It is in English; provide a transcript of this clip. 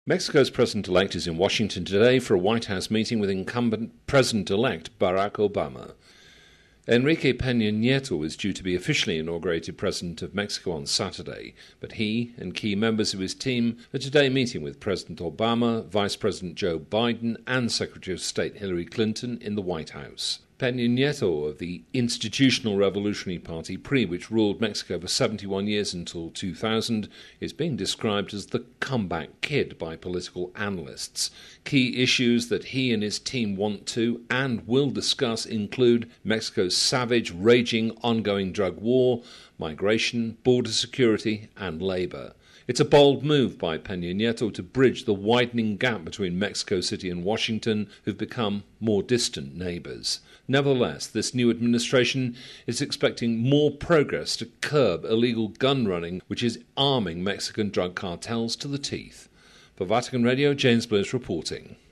Mexico's president-elect is in Washington today for a White House meeting with incumbent President-elect Barack Obama. Enrique Peña Nieto is due to be officially inaugurated President of Mexico on Saturday, but he and key members of his team are today meeting with President Obama, Vice President Joe Biden, and Secretary of State Hillary Clinton in the White House. Peña Nieto of the Institutional Revolutionary Party, PRI, which ruled Mexico for 71 years until 2000, is being described as the comeback kid by political analysts. Key issues that he and his team want to and will discuss include Mexico's savage, raging, ongoing drug war, migration, border security, and labor. It's a bold move by Peña Nieto to bridge the widening gap between Mexico City and Washington, who've become more distant neighbors. Nevertheless, this new administration is expecting more progress to curb illegal gun running, which is arming Mexican drug cartels to the teeth. For Vatican Radio, James Bliss reporting.